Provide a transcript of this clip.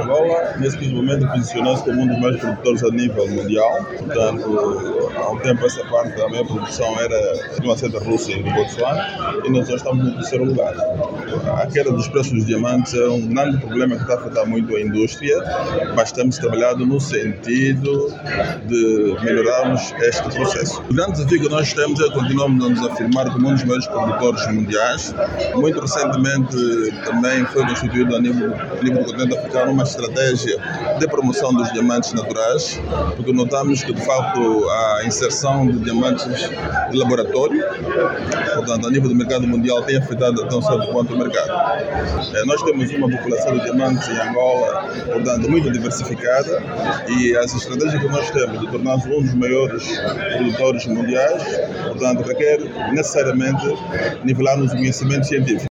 Angola, nesse momento, posicionou-se como um dos maiores produtores a nível mundial. Portanto, há um tempo essa parte da minha produção tinha uma certa Rússia e do Botsuana, e nós estamos no terceiro lugar. A queda dos preços dos diamantes é um grande problema que está a afetar muito a indústria, mas temos trabalhado no sentido de melhorarmos este processo. O grande desafio que nós temos é continuarmos a nos afirmar como um dos maiores produtores mundiais. Muito recentemente também foi constituído a nível do continente africano uma estratégia de promoção dos diamantes naturais, porque notamos que de facto a inserção de diamantes de laboratório, portanto a nível do mercado mundial, tem afetado até um certo ponto o mercado. Nós temos uma população de diamantes em Angola, portanto muito diversificada, e as estratégias que nós temos de tornar-nos um dos maiores produtores mundiais, portanto requer necessariamente nivelarmos o conhecimento científico.